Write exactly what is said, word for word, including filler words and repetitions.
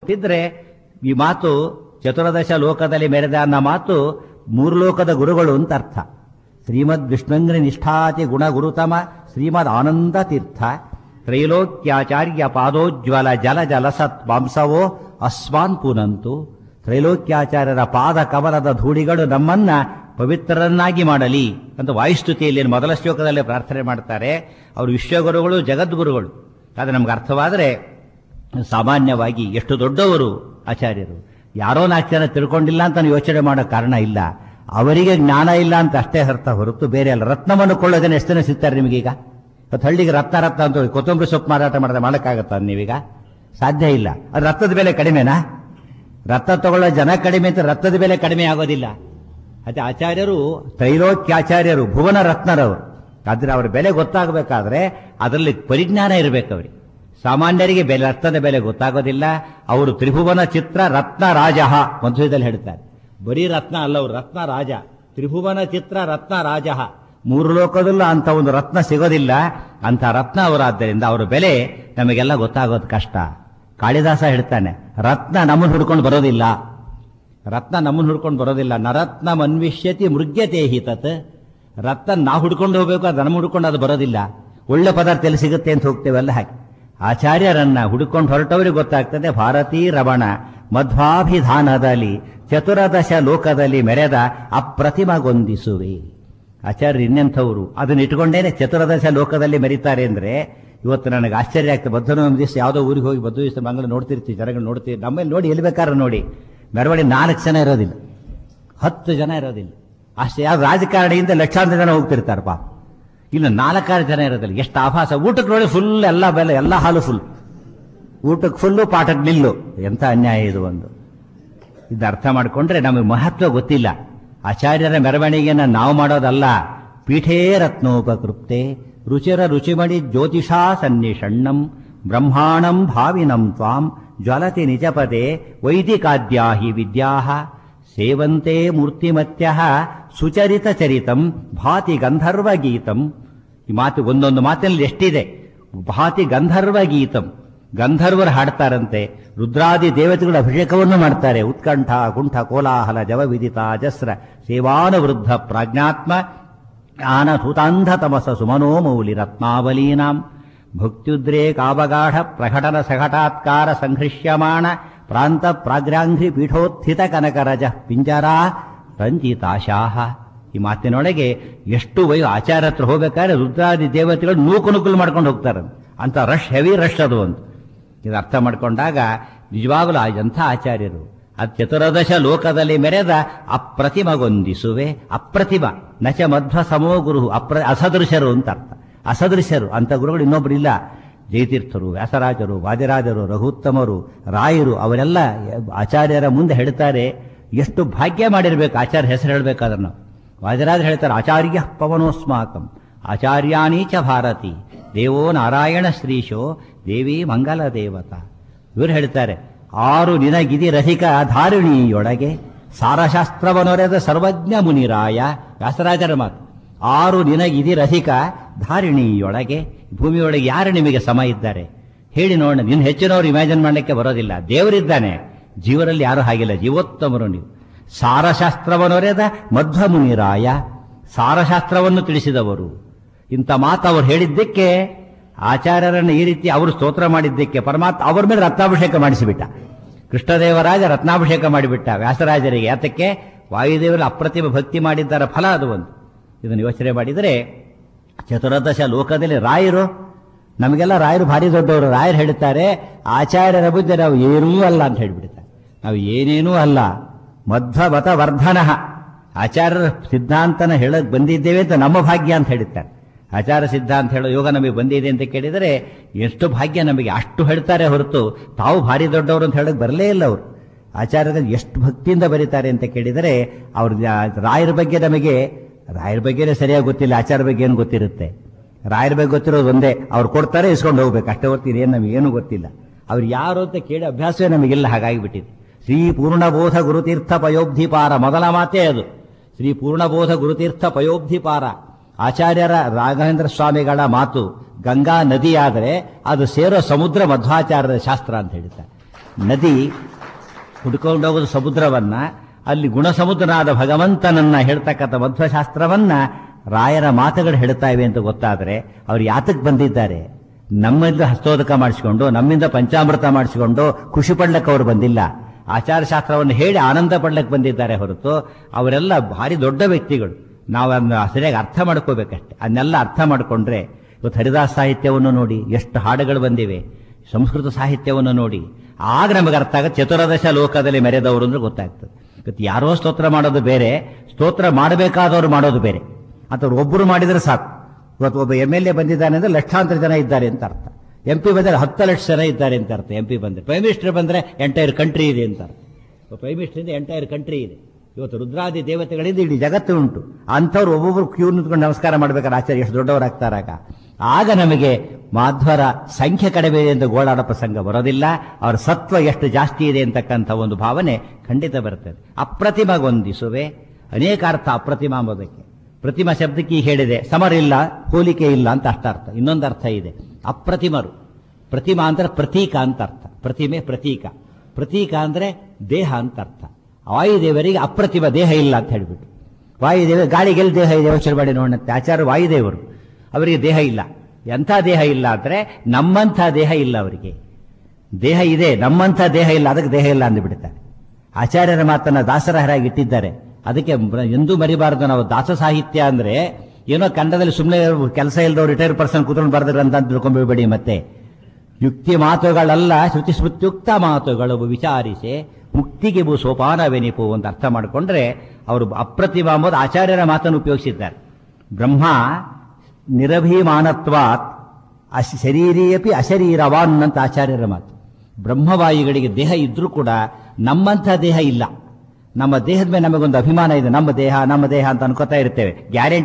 ಇದ್ರೆ ಈ ಮಾತು ಚತುರ್ದಶ ಲೋಕದಲ್ಲಿ ಮೆರೆದ ಅನ್ನೋ ಮಾತು ಮೂರು ಲೋಕದ ಗುರುಗಳು ಅಂತ ಅರ್ಥ. ಶ್ರೀಮದ್ ವಿಷ್ಣುಂಗ್ರಿ ನಿಷ್ಠಾತಿ ಗುಣ ಗುರುತಮ ಶ್ರೀಮದ್ ಆನಂದ ತೀರ್ಥ ತ್ರೈಲೋಕ್ಯಾಚಾರ್ಯ ಪಾದೋಜ್ವಲ ಜಲ ಜಲಸತ್ ಮಾಂಸವೋ ಅಸ್ಮಾನ್ ಪುನಂತು. ತ್ರೈಲೋಕ್ಯಾಚಾರ್ಯರ ಪಾದ ಕಮಲದ ಧೂಳಿಗಳು ನಮ್ಮನ್ನ ಪವಿತ್ರರನ್ನಾಗಿ ಮಾಡಲಿ ಅಂತ ವಾಯುಸ್ತುತಿಯಲ್ಲಿ ಮೊದಲ ಶ್ಲೋಕದಲ್ಲೇ ಪ್ರಾರ್ಥನೆ ಮಾಡ್ತಾರೆ. ಅವರು ವಿಶ್ವಗುರುಗಳು, ಜಗದ್ಗುರುಗಳು. ಆದರೆ ನಮ್ಗೆ ಅರ್ಥವಾದರೆ ಸಾಮಾನ್ಯವಾಗಿ ಎಷ್ಟು ದೊಡ್ಡವರು ಆಚಾರ್ಯರು, ಯಾರೋ ನಾಲ್ಕು ಜನ ತಿಳ್ಕೊಂಡಿಲ್ಲ ಅಂತ ಯೋಚನೆ ಮಾಡೋ ಕಾರಣ ಇಲ್ಲ. ಅವರಿಗೆ ಜ್ಞಾನ ಇಲ್ಲ ಅಂತ ಅಷ್ಟೇ ಅರ್ಥ ಹೊರತು ಬೇರೆ ಅಲ್ಲ. ರತ್ನವನ್ನು ಕೊಳ್ಳೋದನ್ನ ಎಷ್ಟು ಜನ ಸಿಗ್ತಾರೆ ನಿಮಗೀಗ? ಇವತ್ತು ಹಳ್ಳಿಗೆ ರತ್ನ ರತ್ನ ಅಂತ ಕೊತ್ತಂಬರಿ ಸೊಪ್ಪು ಮಾರಾಟ ಮಾಡಿದ್ರೆ ಮಾಡೋಕ್ಕಾಗತ್ತ ನೀವೀಗ? ಸಾಧ್ಯ ಇಲ್ಲ. ಅದು ರತ್ನದ ಬೆಲೆ ಕಡಿಮೆನಾ? ರತ್ನ ತಗೊಳ್ಳೋ ಜನ ಕಡಿಮೆ ಅಂತ ರತ್ನದ ಬೆಲೆ ಕಡಿಮೆ ಆಗೋದಿಲ್ಲ. ಅದೇ ಆಚಾರ್ಯರು ತ್ರೈಲೋಕ್ಯಾಚಾರ್ಯರು, ಭುವನ ರತ್ನರವರು. ಆದ್ರೆ ಅವರ ಬೆಲೆ ಗೊತ್ತಾಗಬೇಕಾದ್ರೆ ಅದರಲ್ಲಿ ಪರಿಜ್ಞಾನ ಇರಬೇಕು ಅವರಿಗೆ. ಸಾಮಾನ್ಯರಿಗೆ ಬೆಲೆ ರತ್ನದ ಬೆಲೆ ಗೊತ್ತಾಗೋದಿಲ್ಲ. ಅವರು ತ್ರಿಭುವನ ಚಿತ್ರ ರತ್ನ ರಾಜ ಮಧ್ವದಲ್ಲಿ ಹೇಳ್ತಾರೆ. ಬರೀ ರತ್ನ ಅಲ್ಲ, ಅವರು ರತ್ನ ರಾಜ. ತ್ರಿಭುವನ ಚಿತ್ರ ರತ್ನ ರಾಜ. ಮೂರು ಲೋಕದಲ್ಲೂ ಅಂತ ಒಂದು ರತ್ನ ಸಿಗೋದಿಲ್ಲ. ಅಂತ ರತ್ನ ಅವರಾದ್ದರಿಂದ ಅವರ ಬೆಲೆ ನಮಗೆಲ್ಲ ಗೊತ್ತಾಗೋದು ಕಷ್ಟ. ಕಾಳಿದಾಸ ಹೇಳ್ತಾನೆ, ರತ್ನ ನಮ್ಮನ್ನು ಹುಡ್ಕೊಂಡು ಬರೋದಿಲ್ಲ. ರತ್ನ ನಮ್ಮನ್ನು ಹುಡ್ಕೊಂಡು ಬರೋದಿಲ್ಲ. ನರತ್ನ ಮನ್ವಿಷ್ಯತಿ ಮೃಗ್ಯತೆ ಹಿ ತತ್. ರತ್ನ ನಾವು ಹುಡ್ಕೊಂಡು ಹೋಗ್ಬೇಕು, ಅದು ನಮ್ಮ ಹುಡ್ಕೊಂಡು ಅದು ಬರೋದಿಲ್ಲ. ಒಳ್ಳೆ ಪದಾರ್ಥ ಎಲ್ಲಿ ಸಿಗುತ್ತೆ ಅಂತ ಹೋಗ್ತೇವಲ್ಲ ಹಾಗೆ. ಆಚಾರ್ಯರನ್ನ ಹುಡುಕೊಂಡು ಹೊರಟವರಿಗೆ ಗೊತ್ತಾಗ್ತದೆ. ಭಾರತೀ ರಮಣ ಮಧ್ವಾಭಿಧಾನದಲ್ಲಿ ಚತುರದಶ ಲೋಕದಲ್ಲಿ ಮೆರೆದ ಅಪ್ರತಿಮಗೊಂದಿಸುವೆ. ಆಚಾರ್ಯರು ಇನ್ನೆಂಥವರು, ಅದನ್ನ ಇಟ್ಕೊಂಡೇನೆ ಚತುರ್ದಶ ಲೋಕದಲ್ಲಿ ಮೆರೀತಾರೆ ಅಂದ್ರೆ ಇವತ್ತು ನನಗೆ ಆಶ್ಚರ್ಯ ಆಗ್ತದೆ. ಬದ್ಧನ ಒಂದು ದಿವಸ ಯಾವುದೋ ಊರಿಗೆ ಹೋಗಿ ಬದ್ದು ದಿವಸ ಮಂಗಳ ನೋಡ್ತಿರ್ತೀವಿ, ಜನಗಳು ನೋಡ್ತೀವಿ. ನಮ್ಮಲ್ಲಿ ನೋಡಿ ಎಲ್ಲಿ ಬೇಕಾದ್ರೆ ನೋಡಿ, ಮೆರವಣಿಗೆ ನಾಲ್ಕು ಜನ ಇರೋದಿಲ್ಲ, ಹತ್ತು ಜನ ಇರೋದಿಲ್ಲ ಅಷ್ಟೇ. ಯಾವ ರಾಜಕಾರಣಿಯಿಂದ ಲಕ್ಷಾಂತರ ಜನ ಹೋಗ್ತಿರ್ತಾರೆ ಪಾಪ. ಇನ್ನು ನಾಲ್ಕಾರು ಜನ ಇರೋದಿಲ್ಲ. ಎಷ್ಟು ಆಭಾಸ. ಊಟಕ್ಕೆ ನೋಡಿ ಫುಲ್ ಎಲ್ಲ ಬೆಲೆ, ಎಲ್ಲ ಹಾಲು ಫುಲ್, ಊಟಕ್ಕೆ ಫುಲ್ಲು, ಪಾಠಕ್ಕೆ ನಿಲ್ಲು. ಎಂಥ ಅನ್ಯಾಯ ಇದು ಒಂದು. ಇದು ಅರ್ಥ ಮಾಡಿಕೊಂಡ್ರೆ ನಮಗೆ ಮಹತ್ವ ಗೊತ್ತಿಲ್ಲ. ಆಚಾರ್ಯರ ಮೆರವಣಿಗೆಯನ್ನು ನಾವು ಮಾಡೋದಲ್ಲ. ಪೀಠೇ ರತ್ನೋಪಕೃಪ್ತೆ ರುಚಿರ ರುಚಿಮಣಿ ಜ್ಯೋತಿಷಾ ಸನ್ನಿಷಣ್ಣಂ ಬ್ರಹ್ಮಾಣಂ ಭಾವಿನಂ ತ್ವಾಂ ಜ್ವಲತಿ ನಿಜಪದೇ ವೈದಿಕಾದ್ಯಾ ಹಿ ವಿದ್ಯಾಃ ಸೇವಂತೆ ಮೂರ್ತಿಮತ್ಯಃ ಸುಚರಿತ ಚರಿತಂ ಭಾತಿ ಗಂಧರ್ವ ಗೀತಂ. ಈ ಮಾತು ಒಂದೊಂದು ಮಾತಿನಲ್ಲಿ ಎಷ್ಟಿದೆ. ಭಾತಿ ಗಂಧರ್ವ ಗೀತಂ, ಗಂಧರ್ವರು ಹಾಡ್ತಾರಂತೆ. ರುದ್ರಾದಿ ದೇವತೆಗಳು ಅಭಿಷೇಕವನ್ನು ಮಾಡ್ತಾರೆ. ಉತ್ಕಂಠ ಕುಂಠ ಕೋಲಾಹಲ ಜವ ವಿದಿತ ಜಸ್ರ ಸೇವಾನುವೃದ್ಧ ಪ್ರಾಜ್ಞಾತ್ಮ ಆನಧೂತಾಂಧ ತಮಸ ಸುಮನೋ ಮೌಲಿ ರತ್ನಾವಲೀನಾಂ ಭಕ್ತ್ಯುದ್ರೇಕಾವಗಾಢ ಪ್ರಕಟನ ಸಘಟಾತ್ಕಾರ ಸಂಹೃಷ್ಯಮಾಣ ಪ್ರಾಂತ ಪ್ರಾಗ್ರಾಂಘ್ರಿ ಪೀಠೋತ್ಥಿತ ಕನಕರಜ ಪಿಂಜರಾ ರಂಜಿತಾಶಾಹ. ಈ ಮಾತಿನೊಳಗೆ ಎಷ್ಟು ವೈ ಆಚಾರ ಹತ್ರ ಹೋಗ್ಬೇಕಾದ್ರೆ ರುದ್ರಾದಿ ದೇವತೆಗಳು ನೂಕು ನುಗ್ಗಲು ಮಾಡ್ಕೊಂಡು ಹೋಗ್ತಾರೆ. ಅಂತ ರಶ್, ಹೆವಿ ರಶ್ ಅದು ಒಂದು. ಇದು ಅರ್ಥ ಮಾಡ್ಕೊಂಡಾಗ ನಿಜವಾಗಲೂ ಎಂಥ ಆಚಾರ್ಯರು. ಅದು ಚತುರ್ದಶ ಲೋಕದಲ್ಲಿ ಮೆರೆದ ಅಪ್ರತಿಮಗೊಂದಿಸುವೆ. ಅಪ್ರತಿಮ ನಚ ಮಧ್ವ ಸಮೋ ಗುರು, ಅಪ್ರ ಅಸದೃಶರು ಅಂತ ಅರ್ಥ. ಅಸದೃಶರು ಅಂತ ಗುರುಗಳು ಇನ್ನೊಬ್ರು ಇಲ್ಲ. ಜಯತೀರ್ಥರು, ವ್ಯಾಸರಾಜರು, ವಾದಿರಾಜರು, ರಘುತ್ತಮರು, ರಾಯರು ಅವರೆಲ್ಲ ಆಚಾರ್ಯರ ಮುಂದೆ ಹೇಳ್ತಾರೆ. ಎಷ್ಟು ಭಾಗ್ಯ ಮಾಡಿರ್ಬೇಕು ಆಚಾರ್ಯ ಹೆಸರು ಹೇಳ್ಬೇಕಾದ್ರೆ ನಾವು. ವಾದಿರಾಜರು ಹೇಳ್ತಾರೆ, ಆಚಾರ್ಯ ಪವನೋಸ್ಮಾಕಂ ಆಚಾರ್ಯಾನೀಚ ಭಾರತಿ ದೇವೋ ನಾರಾಯಣ ಶ್ರೀಶೋ ದೇವಿ ಮಂಗಲ ದೇವತಾ. ಇವರು ಹೇಳ್ತಾರೆ, ಆರು ನಿನಗಿದಿ ರಸಿಕ ಧಾರಿಣಿಯೊಳಗೆ ಸಾರಶಾಸ್ತ್ರವನೊರೆದ ಸರ್ವಜ್ಞ ಮುನಿರಾಯ. ವ್ಯಾಸರಾಜರ ಮಾತು. ಆರು ನಿನಗಿದಿ ರಸಿಕ ಧಾರಿಣಿಯೊಳಗೆ. ಭೂಮಿಯೊಳಗೆ ಯಾರು ನಿಮಗೆ ಸಮ ಇದ್ದಾರೆ ಹೇಳಿ ನೋಡೋಣ. ನಿನ್ನ ಹೆಚ್ಚಿನವರು ಇಮ್ಯಾಜಿನ್ ಮಾಡಲಿಕ್ಕೆ ಬರೋದಿಲ್ಲ. ದೇವರಿದ್ದಾನೆ, ಜೀವರಲ್ಲಿ ಯಾರು ಹಾಗಿಲ್ಲ, ಜೀವೋತ್ತಮರು ನೀವು. ಸಾರಶಾಸ್ತ್ರವನೊರೆದ ಮಧ್ವ ಮುನಿರಾಯ, ಸಾರಶಾಸ್ತ್ರವನ್ನು ತಿಳಿಸಿದವರು. ಇಂಥ ಮಾತು ಅವರು ಹೇಳಿದ್ದಕ್ಕೆ, ಆಚಾರ್ಯರನ್ನು ಈ ರೀತಿ ಅವರು ಸ್ತೋತ್ರ ಮಾಡಿದ್ದಕ್ಕೆ ಪರಮಾತ್ಮ ಅವರ ಮೇಲೆ ರತ್ನಾಭಿಷೇಕ ಮಾಡಿಸಿಬಿಟ್ಟ. ಕೃಷ್ಣದೇವರಾಜ ರತ್ನಾಭಿಷೇಕ ಮಾಡಿಬಿಟ್ಟ ವ್ಯಾಸರಾಜರಿಗೆ. ಯಾತಕ್ಕೆ? ವಾಯುದೇವರು ಅಪ್ರತಿಮ ಭಕ್ತಿ ಮಾಡಿದ್ದರ ಫಲ ಅದು ಒಂದು. ಇದನ್ನು ಯೋಚನೆ ಮಾಡಿದರೆ ಚತುರ್ದಶ ಲೋಕದಲ್ಲಿ ರಾಯರು, ನಮಗೆಲ್ಲ ರಾಯರು ಭಾರಿ ದೊಡ್ಡವರು. ರಾಯರು ಹೇಳುತ್ತಾರೆ, ಆಚಾರ್ಯರ ಬುದ್ಧಿ ನಾವು ಏನೂ ಅಲ್ಲ ಅಂತ ಹೇಳಿಬಿಡ್ತಾರೆ. ನಾವು ಏನೇನೂ ಅಲ್ಲ. ಮಧ್ವಮತ ವರ್ಧನ, ಆಚಾರ್ಯರ ಸಿದ್ಧಾಂತನ ಹೇಳಕ್ ಬಂದಿದ್ದೇವೆ ಅಂತ ನಮ್ಮ ಭಾಗ್ಯ ಅಂತ ಹೇಳುತ್ತಾರೆ. ಆಚಾರ ಸಿದ್ಧಾಂತ ಹೇಳೋ ಯೋಗ ನಮಗೆ ಬಂದಿದೆ ಅಂತ ಕೇಳಿದರೆ ಎಷ್ಟು ಭಾಗ್ಯ ನಮಗೆ. ಅಷ್ಟು ಹೇಳ್ತಾರೆ ಹೊರತು ತಾವು ಭಾರಿ ದೊಡ್ಡವರು ಅಂತ ಹೇಳಕ್ ಬರಲೇ ಇಲ್ಲ ಅವರು. ಆಚಾರ್ಯರು ಎಷ್ಟು ಭಕ್ತಿಯಿಂದ ಬರೀತಾರೆ ಅಂತ ಕೇಳಿದರೆ ಅವ್ರ ರಾಯರ ಬಗ್ಗೆ ನಮಗೆ ರಾಯರ ಬಗ್ಗೆನೇ ಸರಿಯಾಗಿ ಗೊತ್ತಿಲ್ಲ. ಆಚಾರ ಬಗ್ಗೆ ಏನು ಗೊತ್ತಿರುತ್ತೆ? ರಾಯರ ಬಗ್ಗೆ ಗೊತ್ತಿರೋದು ಒಂದೇ, ಅವ್ರು ಕೊಡ್ತಾರೆ ಇಸ್ಕೊಂಡು ಹೋಗ್ಬೇಕು ಅಷ್ಟೇ ಹೊರ್ತು ಏನು ನಮಗೇನು ಗೊತ್ತಿಲ್ಲ. ಅವ್ರು ಯಾರು ಅಂತ ಕೇಳಿ ಅಭ್ಯಾಸವೇ ನಮಗೆಲ್ಲ ಹಾಗಾಗಿಬಿಟ್ಟಿದೆ. ಶ್ರೀ ಪೂರ್ಣಬೋಧ ಗುರುತೀರ್ಥ ಪಯೋಬ್ಧಿಪಾರ ಮೊದಲ ಮಾತೇ ಅದು. ಶ್ರೀ ಪೂರ್ಣಬೋಧ ಗುರುತೀರ್ಥ ಪಯೋಬ್ಧಿಪಾರ ಆಚಾರ್ಯರ ರಾಘವೇಂದ್ರ ಸ್ವಾಮಿಗಳ ಮಾತು. ಗಂಗಾ ನದಿಯಾದರೆ ಅದು ಸೇರೋ ಸಮುದ್ರ ಮಧ್ವಾಚಾರ್ಯರ ಶಾಸ್ತ್ರ ಅಂತ ಹೇಳ್ತಾರೆ. ನದಿ ಹುಡ್ಕೊಂಡೋಗೋದು ಸಮುದ್ರವನ್ನ, ಅಲ್ಲಿ ಗುಣಸಮುದ್ರನಾದ ಭಗವಂತನನ್ನ ಹೇಳ್ತಕ್ಕಂಥ ಮಧ್ವಶಾಸ್ತ್ರವನ್ನ ರಾಯರ ಮಾತುಗಳು ಹೇಳ್ತಾ ಇವೆ ಅಂತ ಗೊತ್ತಾದ್ರೆ ಅವ್ರು ಯಾತಕ್ಕೆ ಬಂದಿದ್ದಾರೆ? ನಮ್ಮಿಂದ ಹಸ್ತೋದಕ ಮಾಡಿಸಿಕೊಂಡು, ನಮ್ಮಿಂದ ಪಂಚಾಮೃತ ಮಾಡಿಸಿಕೊಂಡು ಖುಷಿ ಪಡ್ಲಕ್ಕೆ ಅವರು ಬಂದಿಲ್ಲ. ಆಚಾರಶಾಸ್ತ್ರವನ್ನು ಹೇಳಿ ಆನಂದ ಪಡ್ಲಕ್ಕೆ ಬಂದಿದ್ದಾರೆ ಹೊರತು ಅವರೆಲ್ಲ ಭಾರಿ ದೊಡ್ಡ ವ್ಯಕ್ತಿಗಳು. ನಾವು ಅದನ್ನ ಸರಿಯಾಗಿ ಅರ್ಥ ಮಾಡ್ಕೋಬೇಕಷ್ಟೆ. ಅದನ್ನೆಲ್ಲ ಅರ್ಥ ಮಾಡಿಕೊಂಡ್ರೆ ಇವತ್ತು ಹರಿದಾಸ ಸಾಹಿತ್ಯವನ್ನು ನೋಡಿ, ಎಷ್ಟು ಹಾಡುಗಳು ಬಂದಿವೆ, ಸಂಸ್ಕೃತ ಸಾಹಿತ್ಯವನ್ನು ನೋಡಿ, ಆಗ ನಮಗೆ ಅರ್ಥ ಆಗುತ್ತೆ ಚತುರ್ದಶ ಲೋಕದಲ್ಲಿ ಮೆರೆದವರು ಅಂದ್ರೆ ಗೊತ್ತಾಗ್ತದೆ. ಇವತ್ತು ಯಾರೋ ಸ್ತೋತ್ರ ಮಾಡೋದು ಬೇರೆ, ಸ್ತೋತ್ರ ಮಾಡಬೇಕಾದವರು ಮಾಡೋದು ಬೇರೆ. ಅಥವಾ ಒಬ್ಬರು ಮಾಡಿದ್ರೆ ಸಾಕು. ಇವತ್ತು ಒಬ್ಬ ಎಂ ಎಲ್ ಎ ಬಂದಿದ್ದಾನೆ ಅಂದ್ರೆ ಲಕ್ಷಾಂತರ ಜನ ಇದ್ದಾರೆ ಅಂತ ಅರ್ಥ. ಎಂ ಪಿ ಬಂದರೆ ಹತ್ತು ಲಕ್ಷ ಜನ ಇದ್ದಾರೆ ಅಂತ ಅರ್ಥ. ಎಂ ಪಿ ಬಂದರೆ, ಪ್ರೈಮ್ ಮಿನಿಸ್ಟರ್ ಬಂದರೆ ಎಂಟೈರ್ ಕಂಟ್ರಿ ಇದೆ ಅಂತ ಅರ್ಥ. ಪ್ರೈಮ್ ಮಿನಿಸ್ಟರ್ ಎಂಟೈರ್ ಕಂಟ್ರಿ ಇದೆ. ಇವತ್ತು ರುದ್ರಾದಿ ದೇವತೆಗಳಿಂದ ಇಡೀ ಜಗತ್ತು ಉಂಟು. ಅಂಥವ್ರು ಒಬ್ಬೊಬ್ರು ಕ್ಯೂ ನಿಂತ್ಕೊಂಡು ನಮಸ್ಕಾರ ಮಾಡ್ಬೇಕಾದ್ರೆ ಆಚಾರ್ಯ ಎಷ್ಟು ದೊಡ್ಡವರಾಗ್ತಾರಾಗ. ಆಗ ನಮಗೆ ಮಾಧ್ವರ ಸಂಖ್ಯೆ ಕಡಿಮೆ ಇದೆ ಅಂತ ಗೋಳಾಡೋ ಪ್ರಸಂಗ ಬರೋದಿಲ್ಲ. ಅವರ ಸತ್ವ ಎಷ್ಟು ಜಾಸ್ತಿ ಇದೆ ಅಂತಕ್ಕಂಥ ಒಂದು ಭಾವನೆ ಖಂಡಿತ ಬರ್ತದೆ. ಅಪ್ರತಿಮಗೊಂದಿಸುವೆ, ಅನೇಕ ಅರ್ಥ ಅಪ್ರತಿಮ ಎಂಬುದಕ್ಕೆ. ಪ್ರತಿಮಾ ಶಬ್ದಕ್ಕೆ ಈಗ ಹೇಳಿದೆ, ಸಮರಿಲ್ಲ, ಹೋಲಿಕೆ ಇಲ್ಲ ಅಂತ ಅಷ್ಟಾರ್ಥ. ಇನ್ನೊಂದು ಅರ್ಥ ಇದೆ, ಅಪ್ರತಿಮರು. ಪ್ರತಿಮಾ ಅಂದ್ರೆ ಪ್ರತೀಕ ಅಂತ ಅರ್ಥ. ಪ್ರತಿಮೆ ಪ್ರತೀಕ, ಪ್ರತೀಕ ಅಂದ್ರೆ ದೇಹ ಅಂತ ಅರ್ಥ. ವಾಯುದೇವರಿಗೆ ಅಪ್ರತಿಮ ದೇಹ ಇಲ್ಲ ಅಂತ ಹೇಳಿಬಿಟ್ಟು, ವಾಯುದೇವ ಗಾಳಿಗೆಲ್ಲಿ ದೇಹ ಇದೆ ಯೋಚನೆ ಮಾಡಿ ನೋಡಂತೆ ಆಚಾರ್ಯ ವಾಯುದೇವರು, ಅವರಿಗೆ ದೇಹ ಇಲ್ಲ. ಎಂಥ ದೇಹ ಇಲ್ಲ ಅಂದ್ರೆ ನಮ್ಮಂಥ ದೇಹ ಇಲ್ಲ ಅವರಿಗೆ. ದೇಹ ಇದೆ, ನಮ್ಮಂಥ ದೇಹ ಇಲ್ಲ, ಅದಕ್ಕೆ ದೇಹ ಇಲ್ಲ ಅಂದುಬಿಡ್ತಾರೆ. ಆಚಾರ್ಯರ ಮಾತನ್ನ ದಾಸರಹರಾಗಿ ಇಟ್ಟಿದ್ದಾರೆ. ಅದಕ್ಕೆ ಎಂದೂ ಮರಿಬಾರದು. ನಾವು ದಾಸ ಸಾಹಿತ್ಯ ಅಂದ್ರೆ ಏನೋ ಕನ್ನಡದಲ್ಲಿ ಸುಮ್ಮನೆ ಕೆಲಸ ಇಲ್ಲದವ್ರು ರಿಟೈರ್ ಪರ್ಸನ್ ಕೂತ್ಕೊಂಡು ಬರ್ತಾರೆ ಅಂತ ತಿಳ್ಕೊಂಡ್ಬಿಡ್ಬೇಡಿ. ಮತ್ತೆ ಯುಕ್ತಿ ಮಾತುಗಳಲ್ಲ, ಶ್ರುತಿ ಸ್ಮೃತ್ಯುಕ್ತ ಮಾತುಗಳು ವಿಚಾರಿಸಿ ಮುಕ್ತಿಗೆ ಭೂ ಸೋಪಾನವೆನಿಪು ಅಂತ ಅರ್ಥ ಮಾಡಿಕೊಂಡ್ರೆ ಅವರು ಅಪ್ರತಿಮ ಎಂಬುದು ಆಚಾರ್ಯರ ಮಾತನ್ನು ಉಪಯೋಗಿಸಿದ್ದಾರೆ. ಬ್ರಹ್ಮ ನಿರಭಿಮಾನತ್ವಾತ್ ಅಶ್ ಶರೀರಿಯಪಿ ಅಶರೀರವಾನ್ ಅಂತ ಆಚಾರ್ಯರ ಮಾತು. ಬ್ರಹ್ಮವಾಯುಗಳಿಗೆ ದೇಹ ಇದ್ರೂ ಕೂಡ ನಮ್ಮಂಥ ದೇಹ ಇಲ್ಲ. ನಮ್ಮ ದೇಹದ ಮೇಲೆ ನಮಗೊಂದು ಅಭಿಮಾನ ಇದೆ. ನಮ್ಮ ದೇಹ ನಮ್ಮ ದೇಹ ಅಂತ ಅನ್ಕೋತಾ ಇರ್ತೇವೆ. ಗ್ಯಾರಂಟಿ